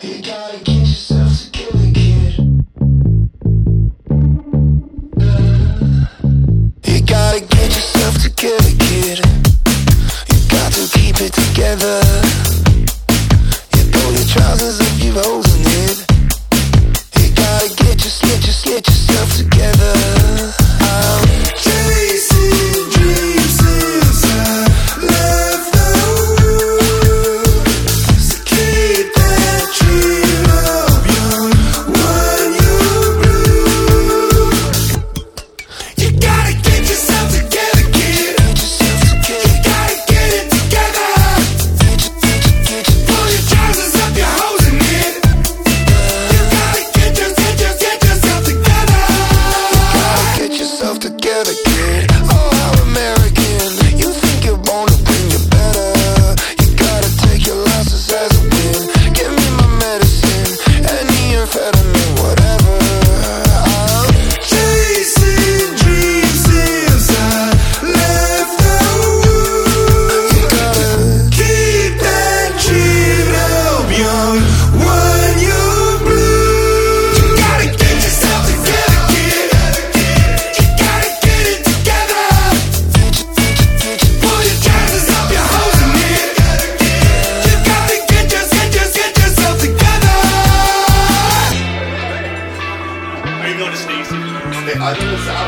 You gotta get yourself together, kid. You gotta get yourself together, kid. You got to keep it together. You pull your trousers up, you've holes in it. You gotta get yourself together. I'm chasing dreams since I left the room. So keep that dream up, young when you blue. You gotta get yourself together, kid. You gotta get it together. Pull your trousers up, your hoes in it. You gotta get yourself together. Get yourself together, kid. Oh, how American. You think you're born to bring you better. You gotta take your losses as a win. Give me my medicine, any amphetamine, whatever. I'm chasing dreams since I left the room. You gotta keep that dream up, young when you blue. You gotta get yourself together, kid. You gotta get it together. Pull your trousers up, your hoes in it. You gotta get yourself together. Are you going to Stacy? I think it's